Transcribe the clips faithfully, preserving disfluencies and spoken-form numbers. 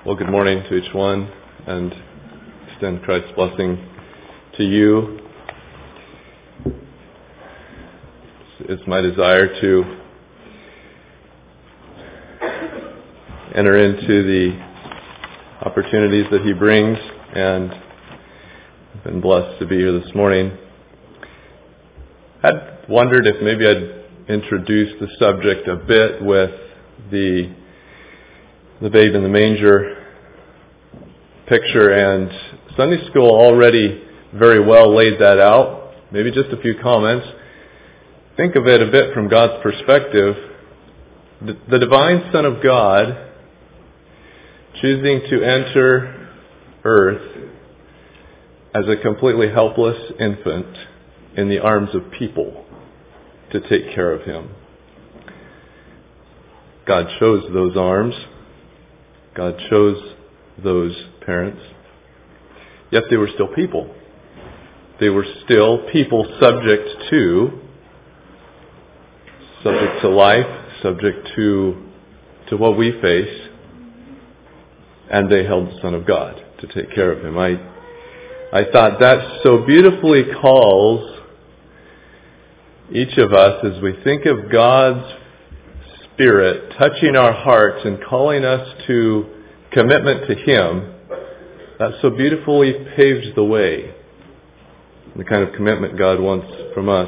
Well, good morning to each one, and extend Christ's blessing to you. It's my desire to enter into the opportunities that He brings, and I've been blessed to be here this morning. I'd wondered if maybe I'd introduce the subject a bit with the the babe in the manger picture, and Sunday school already very well laid that out. Maybe just a few comments. Think of it a bit from God's perspective. The, the divine Son of God choosing to enter earth as a completely helpless infant in the arms of people to take care of Him. God chose those arms. God chose those parents. Yet they were still people. They were still people subject to, subject to life, subject to, to what we face. And they held the Son of God to take care of Him. I, I thought that so beautifully calls each of us as we think of God's Spirit touching our hearts and calling us to commitment to Him. That so beautifully paves the way, the kind of commitment God wants from us.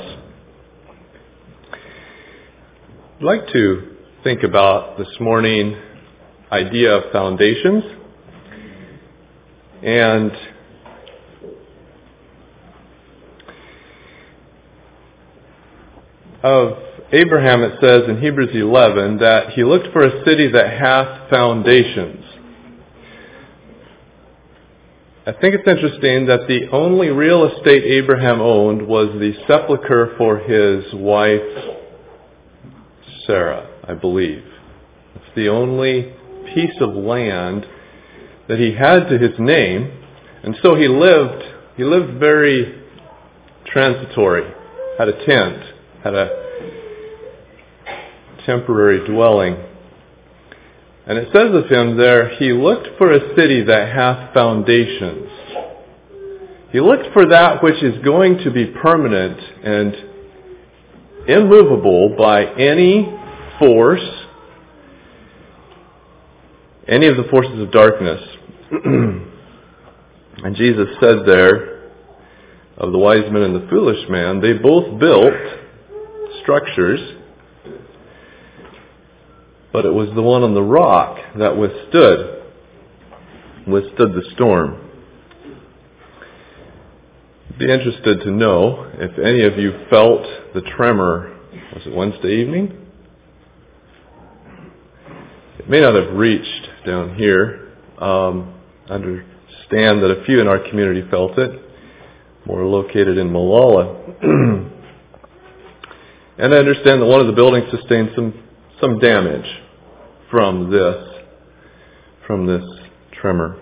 I'd like to think about this morning idea of foundations, and of Abraham. It says in Hebrews eleven that he looked for a city that hath foundations. I think it's interesting that the only real estate Abraham owned was the sepulcher for his wife Sarah, I believe. It's the only piece of land that he had to his name, and so he lived he lived very transitory, had a tent, had a temporary dwelling. And it says of him there, he looked for a city that hath foundations. He looked for that which is going to be permanent and immovable by any force, any of the forces of darkness. And Jesus said there of the wise man and the foolish man, they both built structures, but it was the one on the rock that withstood, withstood the storm. I'd be interested to know if any of you felt the tremor, was it Wednesday evening? It may not have reached down here. Um, I understand that a few in our community felt it, more located in Malala. And I understand that one of the buildings sustained some, some damage from this, from this tremor.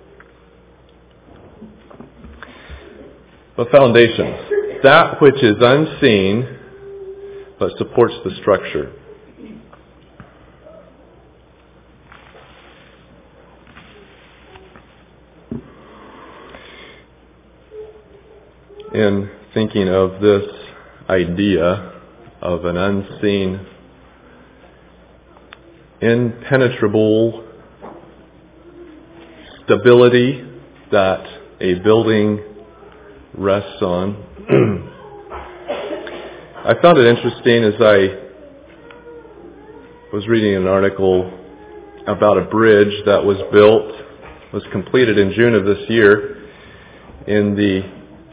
But foundations, that which is unseen but supports the structure. In thinking of this idea of an unseen, impenetrable stability that a building rests on. I found it interesting as I was reading an article about a bridge that was built, was completed in June of this year in the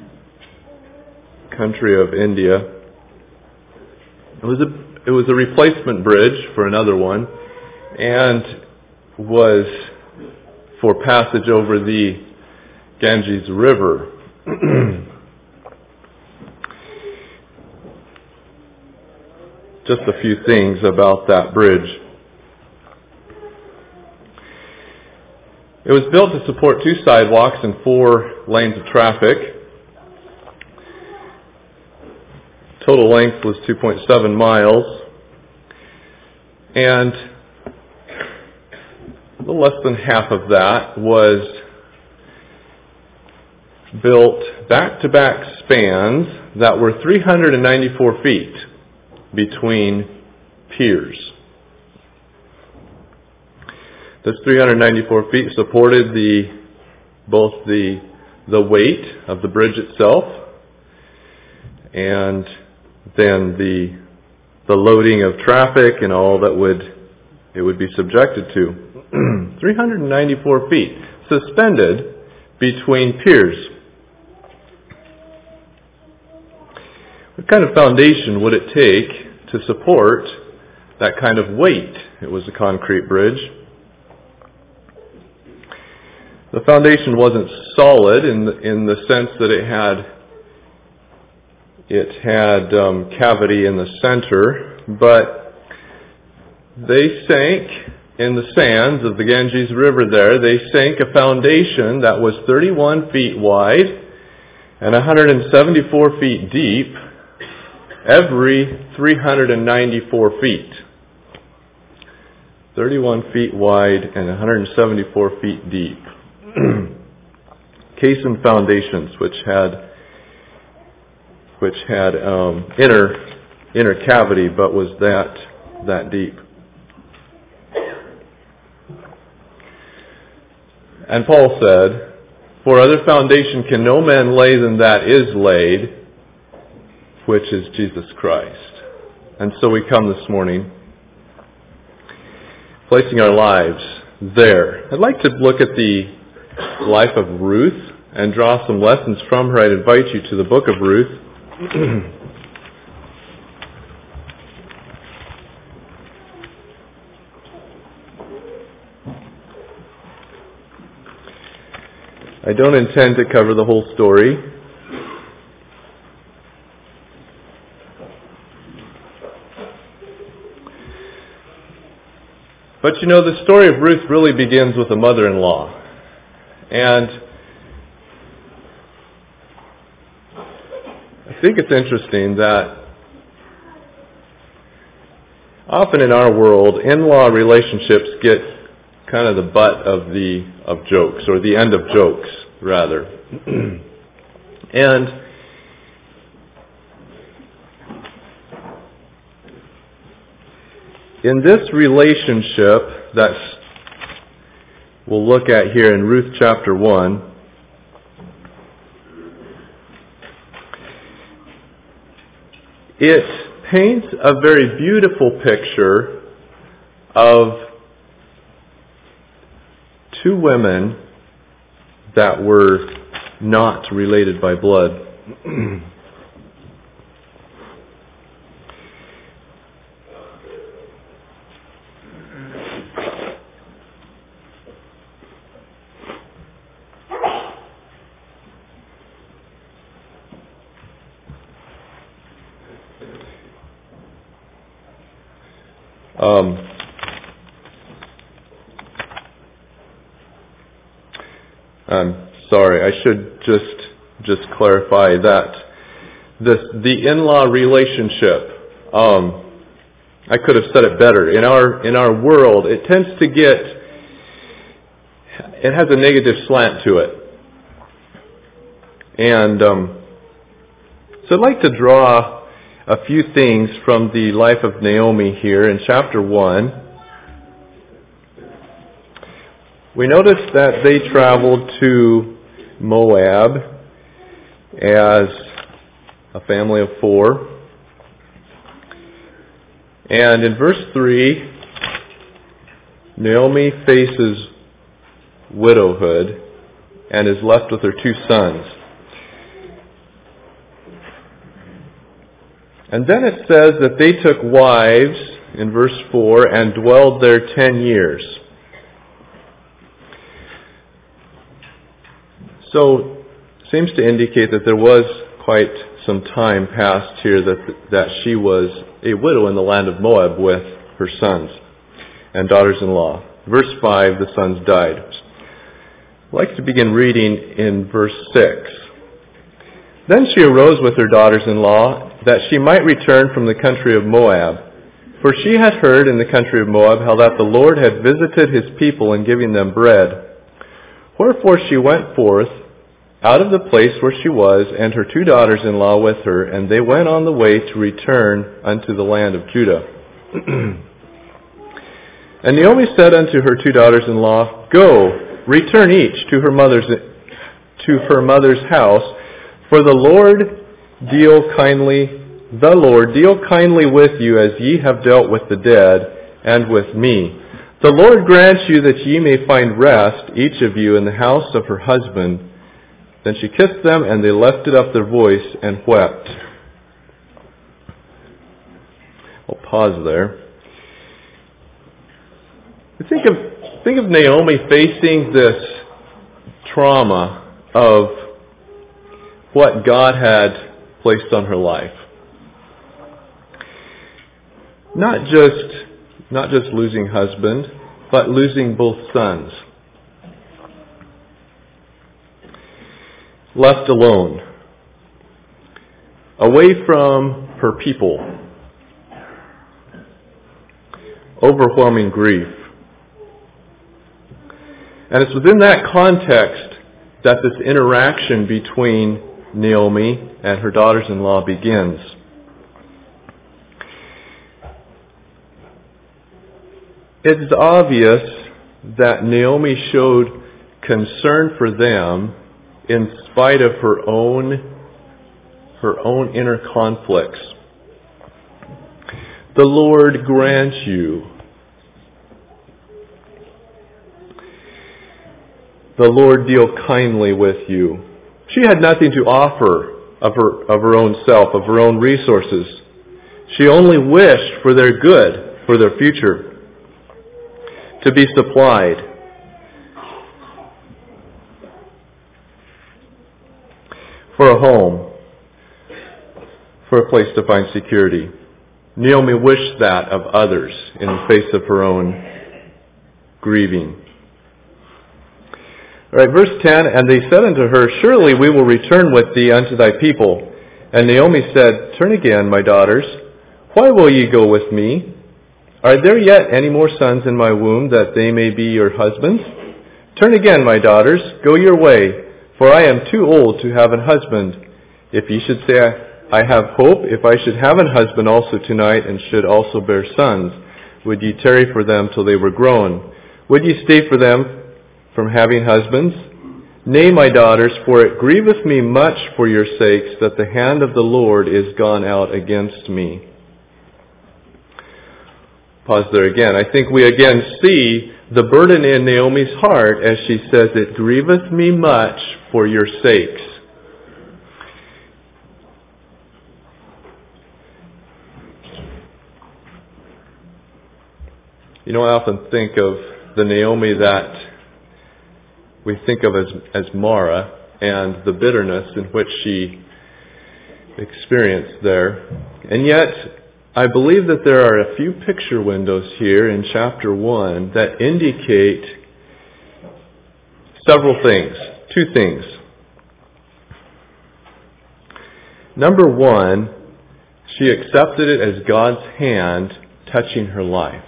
country of India. It was a it was a replacement bridge for another one, and was for passage over the Ganges River. Just a few things about that bridge. It was built to support two sidewalks and four lanes of traffic. Total length was two point seven miles. And little less than half of that was built back-to-back spans that were three hundred ninety-four feet between piers. This three hundred ninety-four feet supported the both the the weight of the bridge itself and then the the loading of traffic and all that would it would be subjected to. three hundred ninety-four feet suspended between piers. What kind of foundation would it take to support that kind of weight? It was a concrete bridge. The foundation wasn't solid in the, in the sense that it had it had um, cavity in the center, but they sank in the sands of the Ganges River there. They sank a foundation that was thirty-one feet wide and one hundred seventy-four feet deep every three hundred ninety-four feet. thirty-one feet wide and one hundred seventy-four feet deep. Caisson foundations, which had which had um, inner inner cavity, but was that that deep. And Paul said, "For other foundation can no man lay than that is laid, which is Jesus Christ." And so we come this morning, placing our lives there. I'd like to look at the life of Ruth and draw some lessons from her. I'd invite you to the book of Ruth. I don't intend to cover the whole story. But you know, the story of Ruth really begins with a mother-in-law. And I think it's interesting that often in our world, in-law relationships get kind of the butt of the of jokes, or the end of jokes, rather. And in this relationship that we'll look at here in Ruth chapter one, it paints a very beautiful picture of two women that were not related by blood. Um, I'm sorry, I should just just clarify that this the in-law relationship. Um, I could have said it better. In our in our world, it tends to get it has a negative slant to it, and um, so I'd like to draw a few things from the life of Naomi here in chapter one. We notice that they traveled to Moab as a family of four. And in verse three, Naomi faces widowhood and is left with her two sons. And then it says that they took wives, in verse four, and dwelled there ten years. So, seems to indicate that there was quite some time passed here that that she was a widow in the land of Moab with her sons and daughters-in-law. Verse five, the sons died. I'd like to begin reading in verse six. Then she arose with her daughters-in-law, that she might return from the country of Moab. For she had heard in the country of Moab how that the Lord had visited his people in giving them bread. Wherefore she went forth out of the place where she was, and her two daughters-in-law with her, and they went on the way to return unto the land of Judah. And Naomi said unto her two daughters-in-law, Go, return each to her mother's to her mother's house, for the Lord deal kindly, the Lord deal kindly with you as ye have dealt with the dead and with me. The Lord grant you that ye may find rest, each of you, in the house of her husband. Then she kissed them, and they lifted up their voice and wept. I'll pause there. Think of, think of Naomi facing this trauma of what God had placed on her life. Not just, not just losing husband, but losing both sons. Left alone. Away from her people. Overwhelming grief. And it's within that context that this interaction between Naomi and her daughters-in-law begins. It's obvious that Naomi showed concern for them in spite of her own, her own inner conflicts. The Lord grant you. The Lord deal kindly with you. She had nothing to offer of her, of her own self, of her own resources. She only wished for their good, for their future, to be supplied. For a home, for a place to find security. Naomi wished that of others in the face of her own grieving. All right, verse ten, And they said unto her, Surely we will return with thee unto thy people. And Naomi said, Turn again, my daughters. Why will ye go with me? Are there yet any more sons in my womb, that they may be your husbands? Turn again, my daughters, go your way, for I am too old to have an husband. If ye should say, I have hope, if I should have an husband also tonight, and should also bear sons, would ye tarry for them till they were grown? Would ye stay for them from having husbands? Nay, my daughters, for it grieveth me much for your sakes that the hand of the Lord is gone out against me. Pause there again. I think we again see the burden in Naomi's heart as she says, It grieveth me much for your sakes. You know, I often think of the Naomi that we think of as, as Mara and the bitterness in which she experienced there. And yet, I believe that there are a few picture windows here in chapter one that indicate several things, two things. Number one, she accepted it as God's hand touching her life.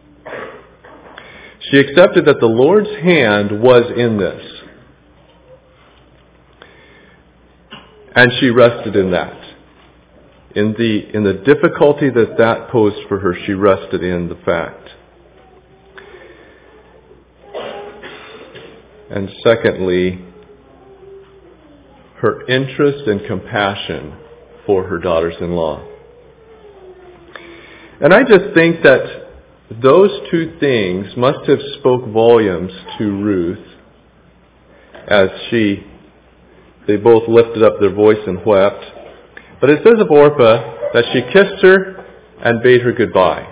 She accepted that the Lord's hand was in this. And she rested in that. In the, in the difficulty that that posed for her, she rested in the fact. And secondly, her interest and compassion for her daughters-in-law. And I just think that those two things must have spoke volumes to Ruth as she, they both lifted up their voice and wept. But it says of Orpah that she kissed her and bade her goodbye.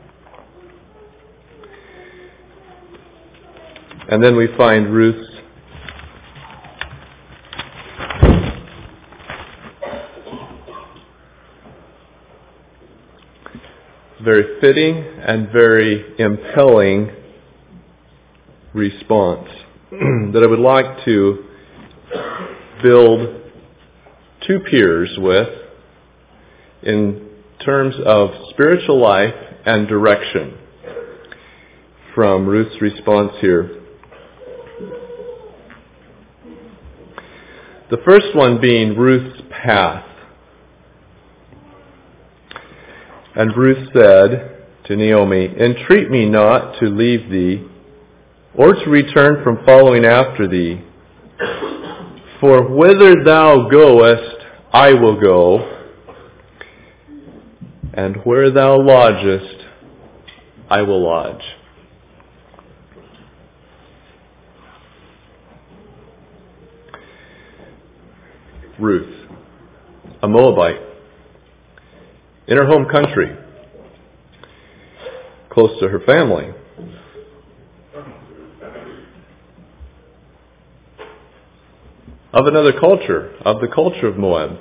And then we find Ruth's very fitting and very impelling response that I would like to build two piers with in terms of spiritual life and direction from Ruth's response here. The first one being Ruth's path. And Ruth said to Naomi, "Entreat me not to leave thee, or to return from following after thee. For whither thou goest, I will go, and where thou lodgest, I will lodge." Ruth, a Moabite, in her home country, close to her family. Of another culture, of the culture of Moab,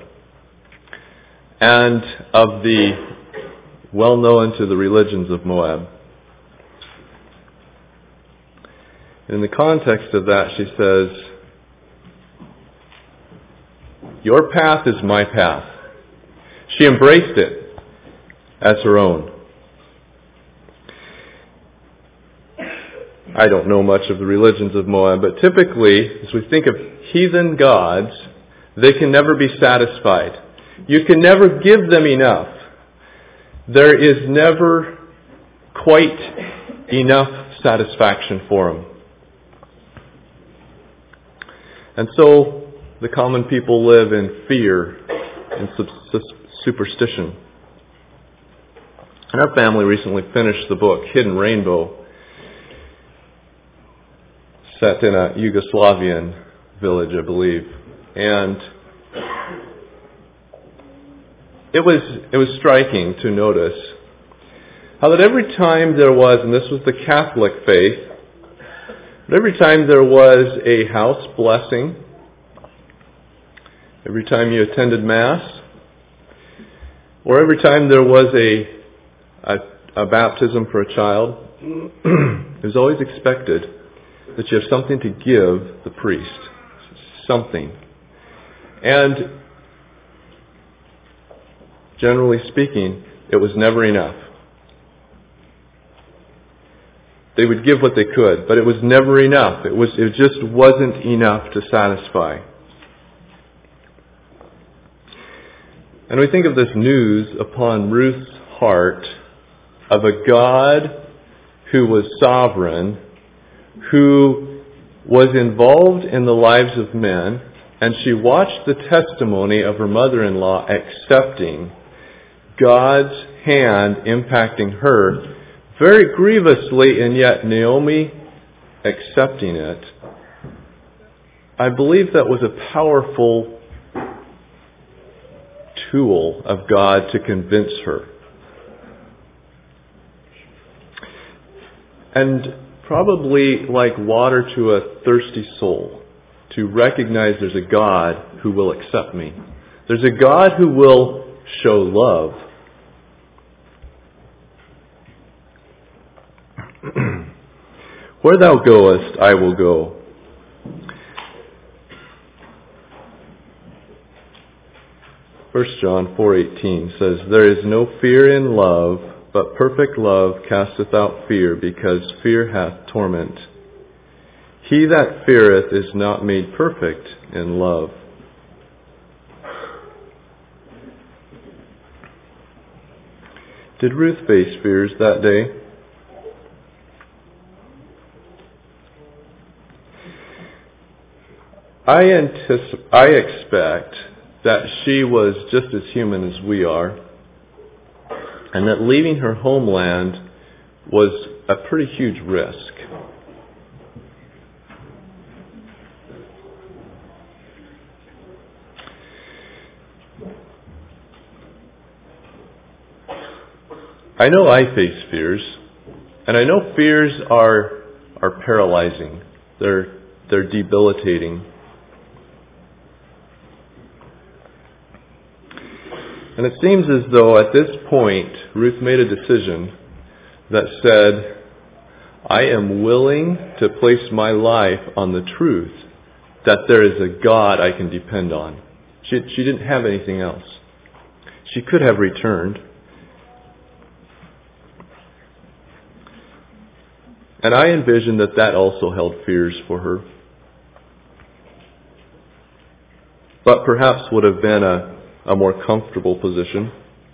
and of the well known to the religions of Moab. In the context of that, she says, "Your path is my path." She embraced it as her own. I don't know much of the religions of Moab, but typically, as we think of heathen gods, they can never be satisfied. You can never give them enough. There is never quite enough satisfaction for them. And so, the common people live in fear and superstition. And our family recently finished the book, Hidden Rainbow, set in a Yugoslavian village, I believe. And it was it was striking to notice how that every time there was, and this was the Catholic faith, but every time there was a house blessing, every time you attended Mass, or every time there was a, a, a baptism for a child, it was always expected that you have something to give the priest. Something. And generally speaking, it was never enough. They would give what they could, but it was never enough. It was it just wasn't enough to satisfy. And we think of this news upon Ruth's heart of a God who was sovereign, who was involved in the lives of men, and she watched the testimony of her mother-in-law accepting God's hand impacting her very grievously, and yet Naomi accepting it. I believe that was a powerful tool of God to convince her. And probably like water to a thirsty soul, to recognize there's a God who will accept me. There's a God who will show love. Where thou goest, I will go. First John four eighteen says, "There is no fear in love, but perfect love casteth out fear, because fear hath torment. He that feareth is not made perfect in love." Did Ruth face fears that day? I anticipate, I expect that she was just as human as we are, and that leaving her homeland was a pretty huge risk. I know I face fears, and I know fears are are paralyzing. They're they're debilitating. And it seems as though at this point, Ruth made a decision that said, I am willing to place my life on the truth that there is a God I can depend on. She, she didn't have anything else. She could have returned. And I envision that that also held fears for her. But perhaps would have been a, a more comfortable position.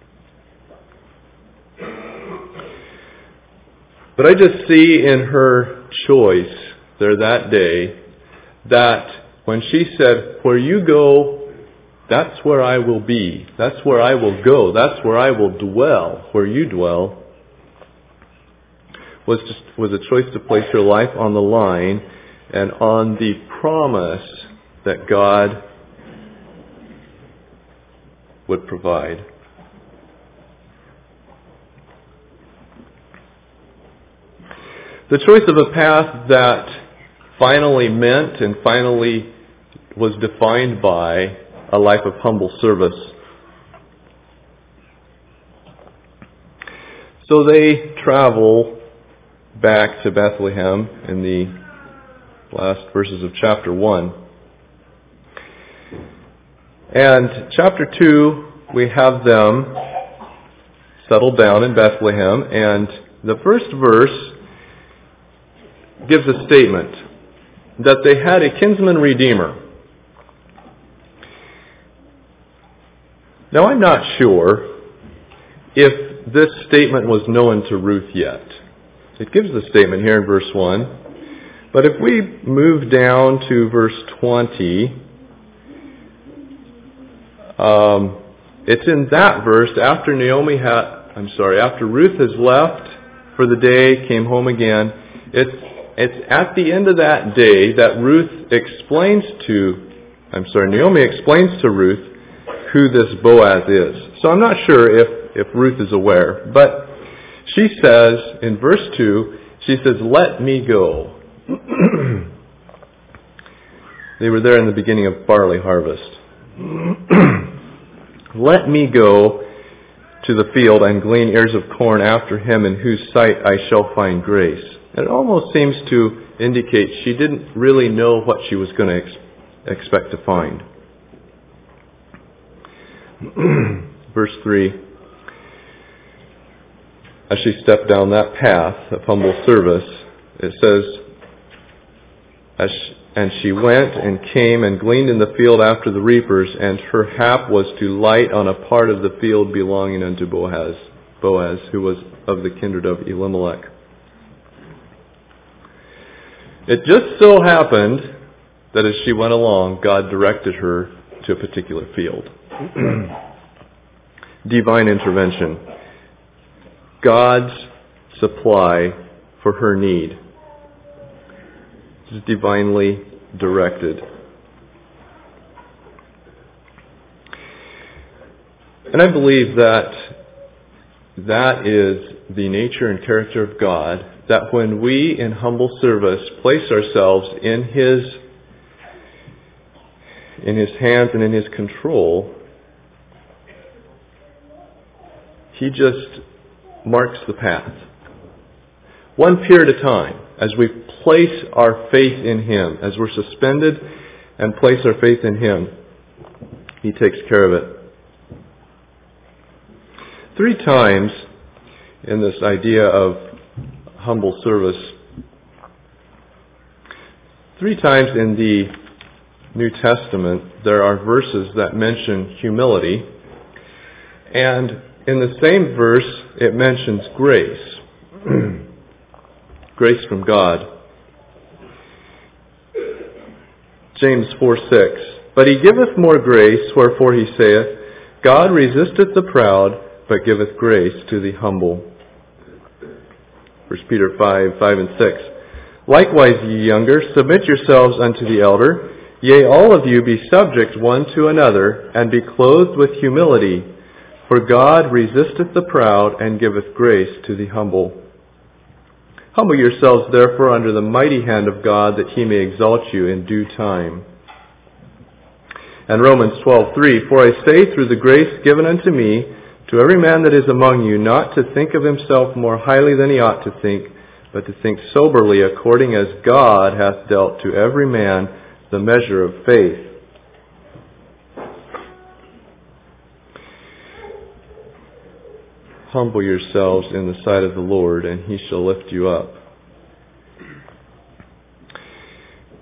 But I just see in her choice there that day that when she said, where you go, that's where I will be. That's where I will go. That's where I will dwell, where you dwell, was just was a choice to place her life on the line and on the promise that God would provide. The choice of a path that finally meant and finally was defined by a life of humble service. So they travel back to Bethlehem in the last verses of chapter one. And chapter two, we have them settled down in Bethlehem, and the first verse gives a statement that they had a kinsman redeemer. Now, I'm not sure if this statement was known to Ruth yet. It gives the statement here in verse one. But if we move down to verse twenty, um, it's in that verse after Naomi had, I'm sorry, after Ruth has left for the day, came home again. It's it's at the end of that day that Ruth explains to, I'm sorry, Naomi explains to Ruth who this Boaz is. So I'm not sure if, if Ruth is aware, but she says in verse two, she says, let me go. They were there in the beginning of barley harvest. Let me go to the field and glean ears of corn after him in whose sight I shall find grace. And it almost seems to indicate she didn't really know what she was going to ex- expect to find. Verse three. As she stepped down that path of humble service, it says, as she, and she went and came and gleaned in the field after the reapers, and her hap was to light on a part of the field belonging unto Boaz, Boaz, who was of the kindred of Elimelech. It just so happened that as she went along, God directed her to a particular field. Divine intervention. God's supply for her need is divinely directed. And I believe that that is the nature and character of God, that when we in humble service place ourselves in His in His hands and in His control, He just marks the path. One period at a time, as we place our faith in Him, as we're suspended and place our faith in Him, He takes care of it. Three times in this idea of humble service, three times in the New Testament, there are verses that mention humility, and in the same verse, it mentions grace. Grace from God. James four six. But He giveth more grace, wherefore He saith, God resisteth the proud, but giveth grace to the humble. First Peter five, five and six. Likewise, ye younger, submit yourselves unto the elder. Yea, all of you be subject one to another, and be clothed with humility. For God resisteth the proud, and giveth grace to the humble. Humble yourselves therefore under the mighty hand of God, that He may exalt you in due time. And Romans twelve three. For I say, through the grace given unto me, to every man that is among you, not to think of himself more highly than he ought to think, but to think soberly, according as God hath dealt to every man the measure of faith. Humble yourselves in the sight of the Lord, and He shall lift you up.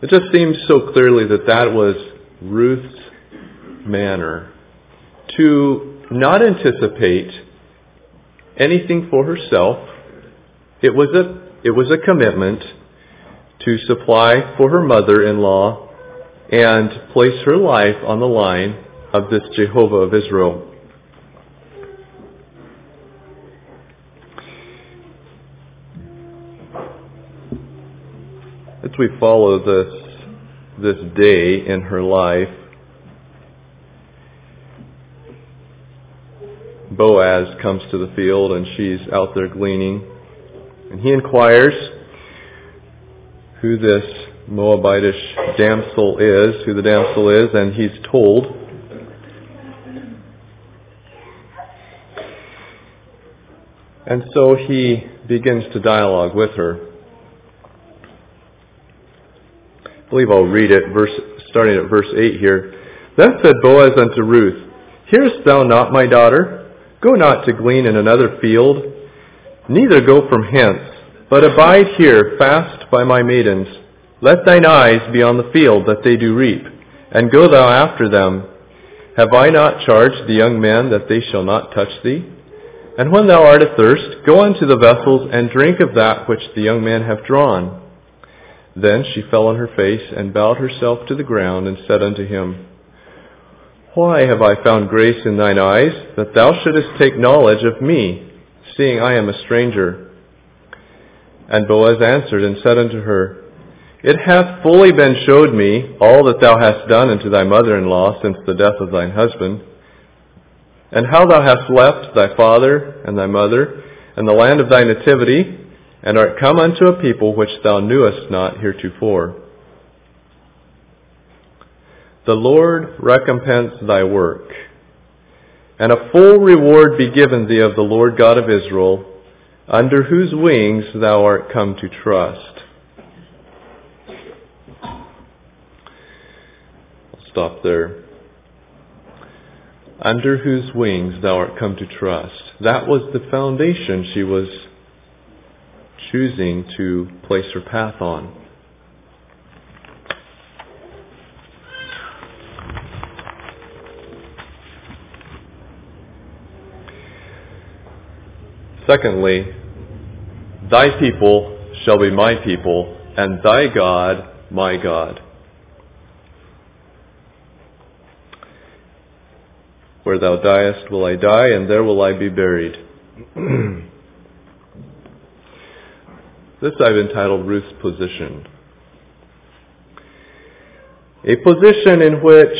It just seems so clearly that that was Ruth's manner, to not anticipate anything for herself. It was a, it was a commitment to supply for her mother-in-law and place her life on the line of this Jehovah of Israel. As we follow this, this day in her life, Boaz comes to the field and she's out there gleaning. And he inquires who this Moabitish damsel is, who the damsel is, and he's told. And so he begins to dialogue with her. I believe I'll read it, verse, starting at verse eight here. Then said Boaz unto Ruth, Hearest thou not, my daughter? Go not to glean in another field, neither go from hence, but abide here fast by my maidens. Let thine eyes be on the field that they do reap, and go thou after them. Have I not charged the young men that they shall not touch thee? And when thou art athirst, go unto the vessels, and drink of that which the young men have drawn. Then she fell on her face, and bowed herself to the ground, and said unto him, Why have I found grace in thine eyes, that thou shouldest take knowledge of me, seeing I am a stranger? And Boaz answered and said unto her, It hath fully been showed me all that thou hast done unto thy mother-in-law since the death of thine husband, and how thou hast left thy father and thy mother, and the land of thy nativity, and art come unto a people which thou knewest not heretofore. The Lord recompense thy work, and a full reward be given thee of the Lord God of Israel, under whose wings thou art come to trust. I'll stop there. Under whose wings thou art come to trust. That was the foundation she was choosing to place her path on. Secondly, thy people shall be my people, and thy God my God. Where thou diest will I die, and there will I be buried. This I've entitled Ruth's Position. A position in which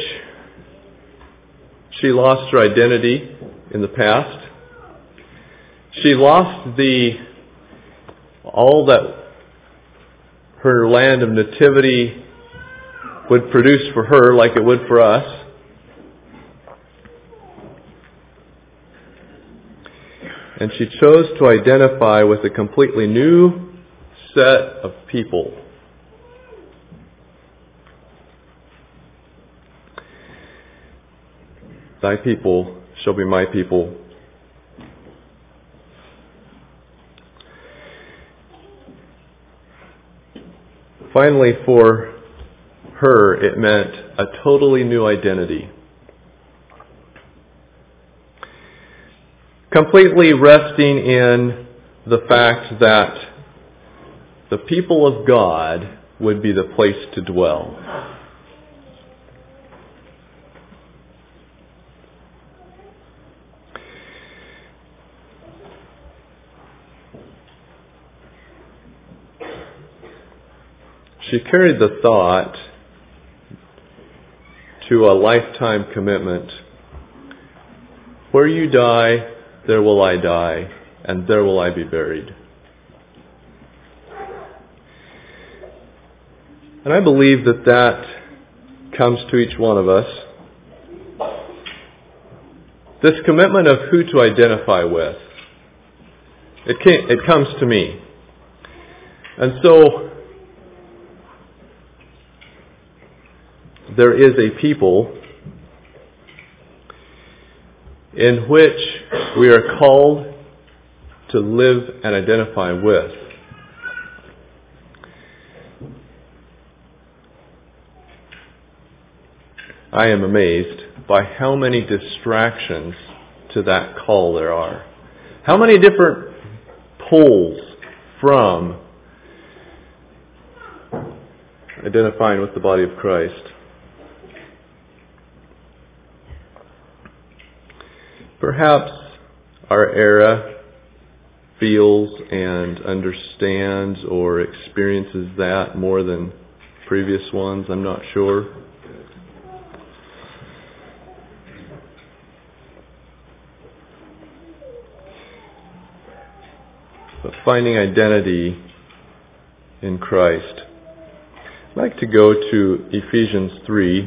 she lost her identity in the past. She lost the all that her land of nativity would produce for her, like it would for us. And she chose to identify with a completely new set of people. Thy people shall be my people. Finally, for her, it meant a totally new identity. Completely resting in the fact that the people of God would be the place to dwell. She carried the thought to a lifetime commitment. Where you die, there will I die, and there will I be buried. And I believe that that comes to each one of us. This commitment of who to identify with. It came, it comes to me. And so, there is a people in which we are called to live and identify with. I am amazed by how many distractions to that call there are. How many different pulls from identifying with the body of Christ. Perhaps our era feels and understands or experiences that more than previous ones. I'm not sure. But finding identity in Christ. I'd like to go to Ephesians three.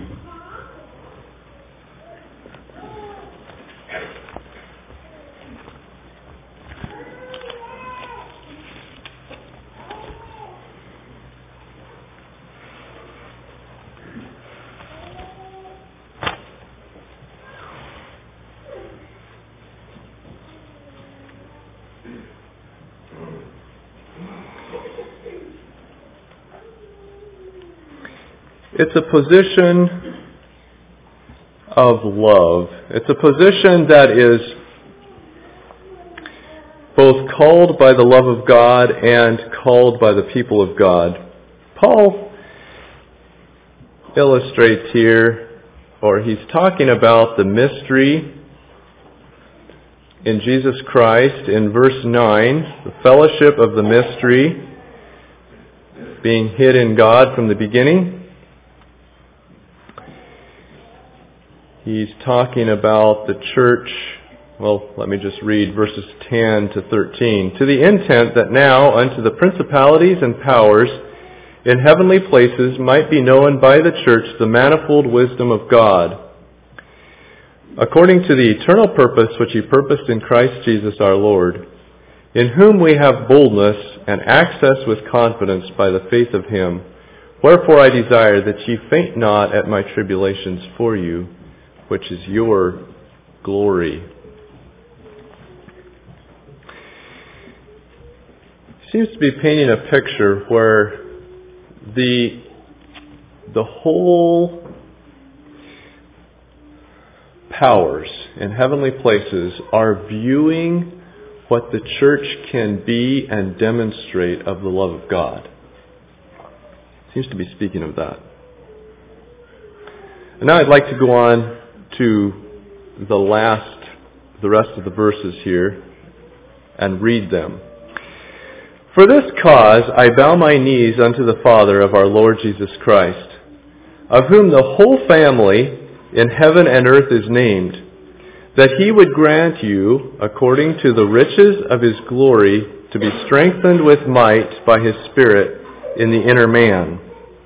It's a position of love. It's a position that is both called by the love of God and called by the people of God. Paul illustrates here, or he's talking about the mystery in Jesus Christ in verse nine, the fellowship of the mystery being hid in God from the beginning. He's talking about the church, well, let me just read verses ten to thirteen. To the intent that now unto the principalities and powers in heavenly places might be known by the church the manifold wisdom of God, according to the eternal purpose which He purposed in Christ Jesus our Lord, in whom we have boldness and access with confidence by the faith of Him. Wherefore I desire that ye faint not at my tribulations for you, which is your glory. Seems to be painting a picture where the the whole powers in heavenly places are viewing what the church can be and demonstrate of the love of God. Seems to be speaking of that. And now I'd like to go on to the last, the rest of the verses here and read them. For this cause I bow my knees unto the Father of our Lord Jesus Christ, of whom the whole family in heaven and earth is named, that He would grant you, according to the riches of His glory, to be strengthened with might by His Spirit in the inner man,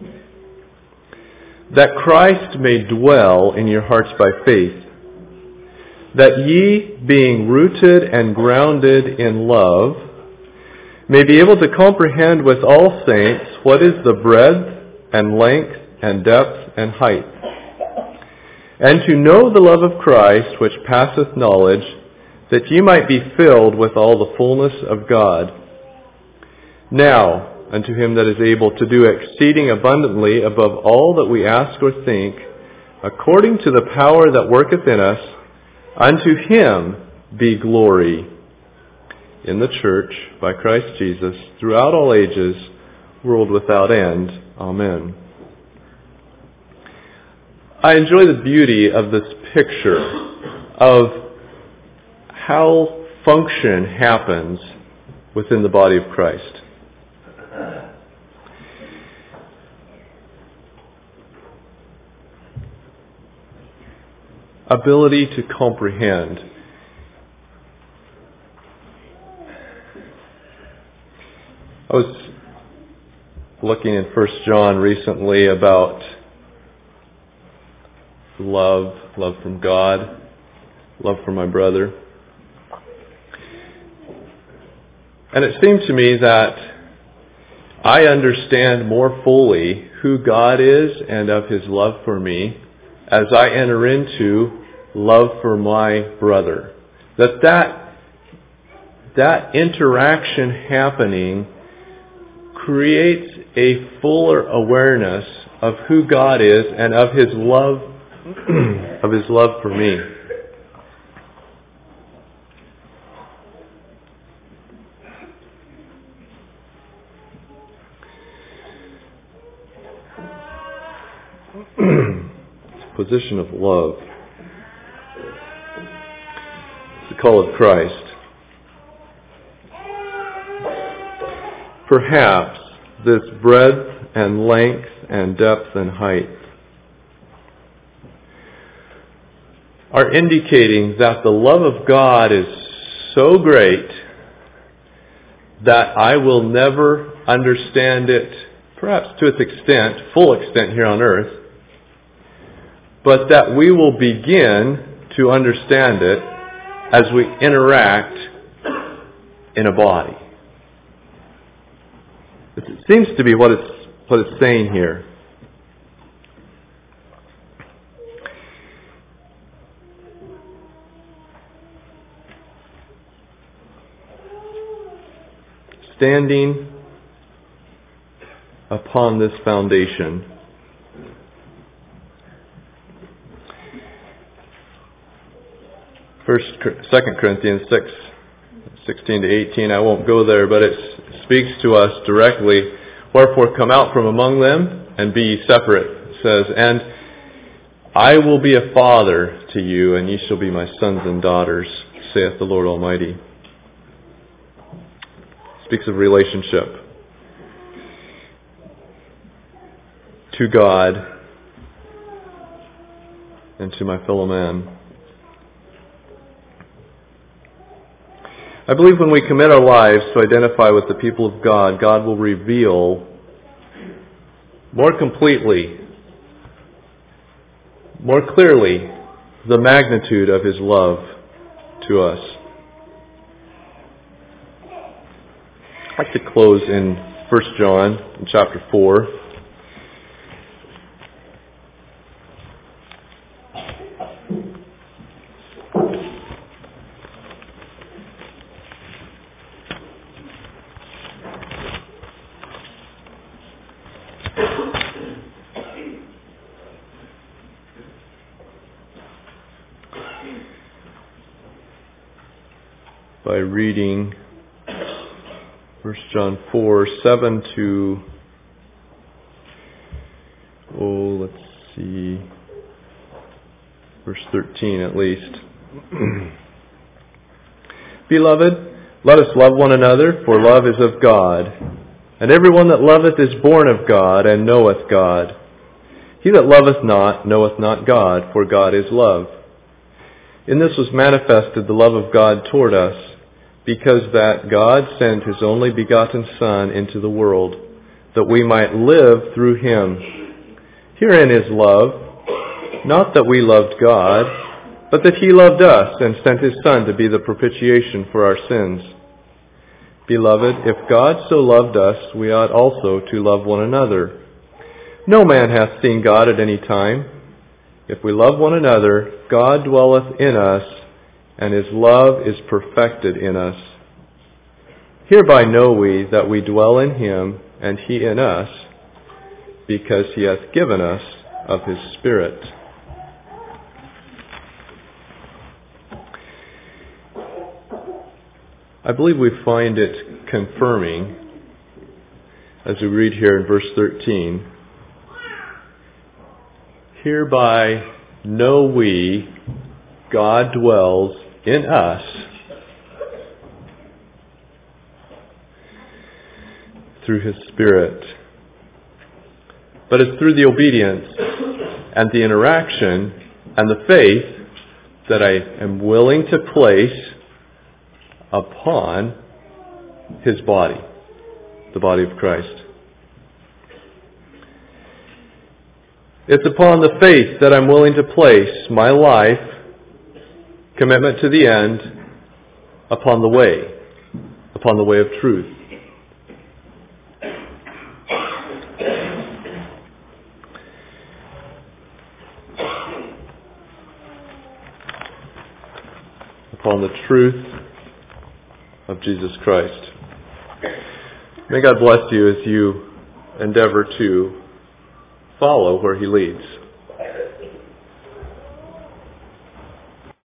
that Christ may dwell in your hearts by faith, that ye, being rooted and grounded in love, may be able to comprehend with all saints what is the breadth and length and depth and height, and to know the love of Christ which passeth knowledge, that ye might be filled with all the fullness of God. Now, unto Him that is able to do exceeding abundantly above all that we ask or think, according to the power that worketh in us, unto Him be glory in the church by Christ Jesus throughout all ages, world without end. Amen. I enjoy the beauty of this picture of how function happens within the body of Christ. Ability to comprehend. I was looking in First John recently about love, love from God, love for my brother. And it seemed to me that I understand more fully who God is and of His love for me as I enter into love for my brother. That that, that interaction happening creates a fuller awareness of who God is and of His love of His love for me. Position of love. It's the call of Christ. Perhaps this breadth and length and depth and height are indicating that the love of God is so great that I will never understand it, perhaps to its extent, full extent here on earth, but that we will begin to understand it as we interact in a body. It seems to be what it's what it's saying here. Standing upon this foundation, First, Second Corinthians six, sixteen to eighteen. I won't go there, but it speaks to us directly. Wherefore, come out from among them and be ye separate. It says, and I will be a father to you, and ye shall be my sons and daughters, saith the Lord Almighty. Speaks of relationship to God and to my fellow man. I believe when we commit our lives to identify with the people of God, God will reveal more completely, more clearly, the magnitude of His love to us. I'd like to close in First John, in chapter four. By reading First John four, seven to, oh, let's see, verse thirteen at least. Beloved, let us love one another, for love is of God. And everyone that loveth is born of God, and knoweth God. He that loveth not, knoweth not God, for God is love. In this was manifested the love of God toward us, because that God sent His only begotten Son into the world, that we might live through Him. Herein is love, not that we loved God, but that He loved us and sent His Son to be the propitiation for our sins. Beloved, if God so loved us, we ought also to love one another. No man hath seen God at any time. If we love one another, God dwelleth in us, and His love is perfected in us. Hereby know we that we dwell in Him, and He in us, because He hath given us of His Spirit. I believe we find it confirming, as we read here in verse thirteen, hereby know we God dwells in us through His Spirit. But it's through the obedience and the interaction and the faith that I am willing to place upon His body, the body of Christ. It's upon the faith that I'm willing to place my life, commitment to the end, upon the way, upon the way of truth. Upon the truth of Jesus Christ. May God bless you as you endeavor to follow where He leads.